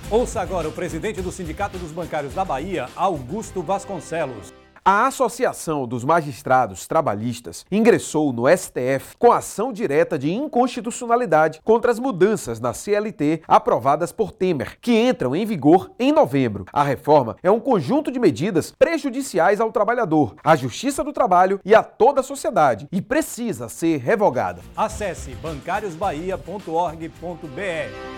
Ouça agora o presidente do Sindicato dos Bancários da Bahia, Augusto Vasconcelos. A Associação dos Magistrados Trabalhistas ingressou no STF com ação direta de inconstitucionalidade contra as mudanças na CLT aprovadas por Temer, que entram em vigor em novembro. A reforma é um conjunto de medidas prejudiciais ao trabalhador, à Justiça do Trabalho e a toda a sociedade e precisa ser revogada. Acesse bancariosbahia.org.br.